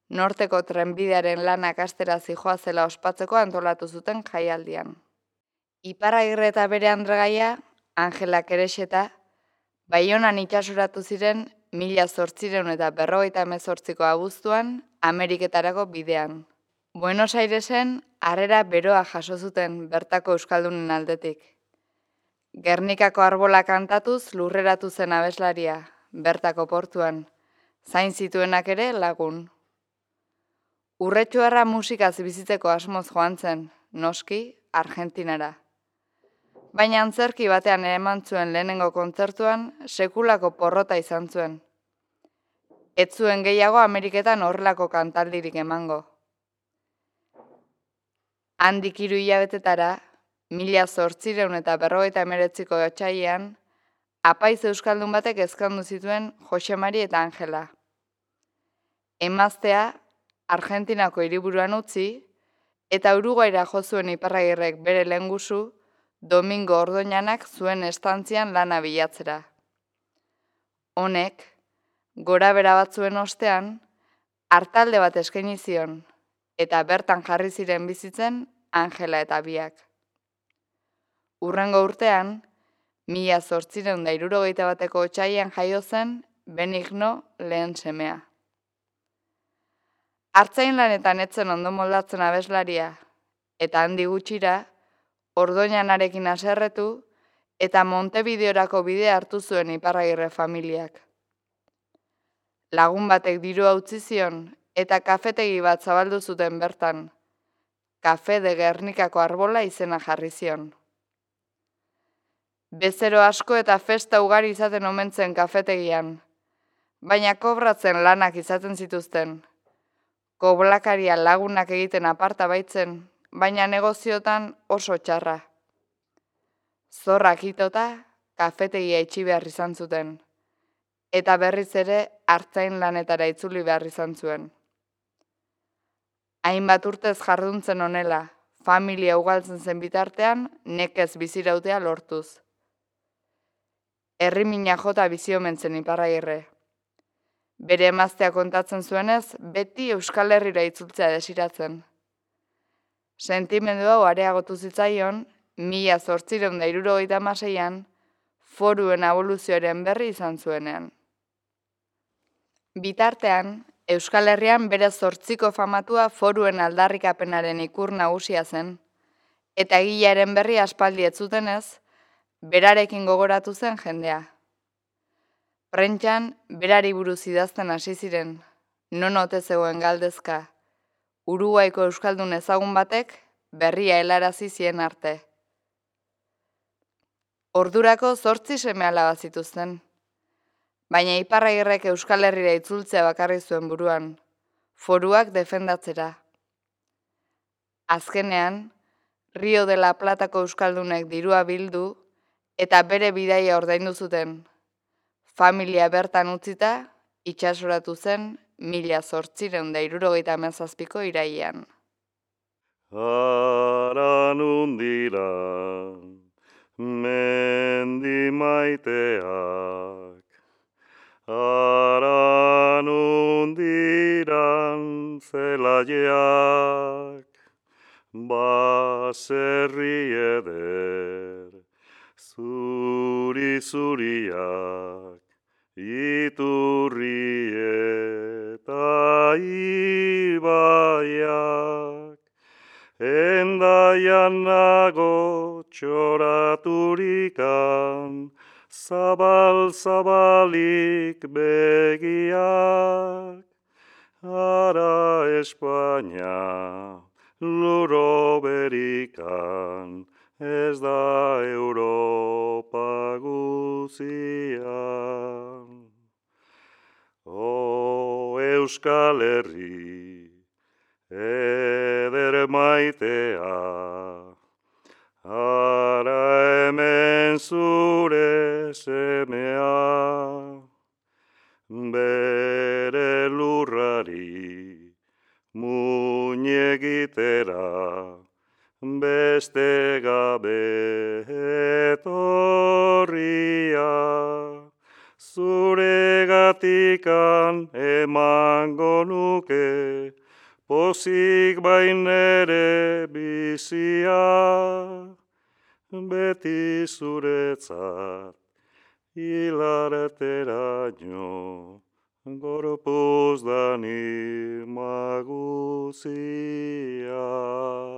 norteko trenbidearen lanak astera zihoazela ospatzeko antolatu zuten jaialdian. Iparragirre eta bere andregaia, Angela Kerexeta, Baionan itsasoratu ziren 1858ko abuztuan Ameriketarako bidean. Buenos Airesen harrera beroa jaso zuten bertako euskaldunen aldetik. Gernikako arbola kantatuz lurreratu zen abeslaria, bertako portuan, zain zituenak ere lagun. Urretxuarra musikaz bizitzeko asmoz joan zen, noski, Argentinara. Baina antzerki batean eman zuen lehenengo kontzertuan sekulako porrota izan zuen. Ez zuen gehiago Ameriketan horrelako kantaldirik emango. Handik 3 hilabetetara, 1859ko otsailean, apaiz euskaldun batek ezkondu zituen Jose Mari eta Angela. Emaztea Argentinako hiriburuan utzi eta Uruguaira jo zuen Iparragirrek bere lehengusu Domingo Ordoñanak zuen estantzian lana bilatzera. Honek, gorabehera batzuen ostean, hartalde bat eskaini zion, eta bertan jarri ziren bizitzen Angela eta biak. Hurrengo urtean, 1861ko otsailean jaio zen Benigno lehen semea. Artzain lanetan etzen ondo moldatzen abeslaria, eta handi gutxira, Ordoñanarekin haserretu eta Montevideorako bidea hartu zuen Iparragirre familiak. Lagun batek dirua utzi zion eta kafetegi bat zabaldu zuten bertan. Café de Gernikako arbola izena jarri zion. Bezero asko eta festa ugari izaten omen zen kafetegian, baina kobratzen lanak izaten zituzten. Koblakaria lagunak egiten aparta baitzen, baina negoziotan oso txarra. Zorrak itota, kafetegia itxi behar izan zuten, eta berriz ere artzain lanetara itzuli behar izan zuen. Hainbat urtez jarduntzen honela, familia ugaltzen zen bitartean, nekez bizirautea lortuz. Herrimina jota bizi omen zen Iparragirre. Bere emaztea kontatzen zuenez, beti Euskal Herrira itzultzea desiratzen. Sentimendu hau areagotu zitzaion, 1876an, foruen aboluzioaren berri izan zuenean. Bitartean, Euskal Herrian bere 8ko famatua foruen aldarrikapenaren ikur nagusia zen, eta egilearen berri aspaldi ez zutenez, berarekin gogoratu zen jendea. Prentxan, berari buruz idazten hasi ziren, non ote zegoen galdezka, Uruguaiko euskaldun ezagun batek berria helarazi zien arte. Ordurako 8 seme-alaba zituzten, baina Iparragirrek Euskal Herrira itzultzea bakarri zuen buruan, foruak defendatzera. Azkenean, Rio de la Platako euskaldunek dirua bildu eta bere bidaia ordaindu zuten. Familia bertan utzita, itsasoratu zen 1877ko irailean. Haranundira mendi maiteak, haranundiran zelaiak, baserri eder, zuri-zuriak, iturri eta ibaiak, endaian nago txoraturikan, zabal-zabalik begiak, ara Espainia luro berikan, ez da Europa guzian. O Euskal Herri, eder maitea, ara hemen zure semea, bere lurrari muñegitera, beste gabe etorria, zure gatikan emango nuke pozik bainere bizia, beti zuretzat, hilarteraino, gorpuz dani maguzia.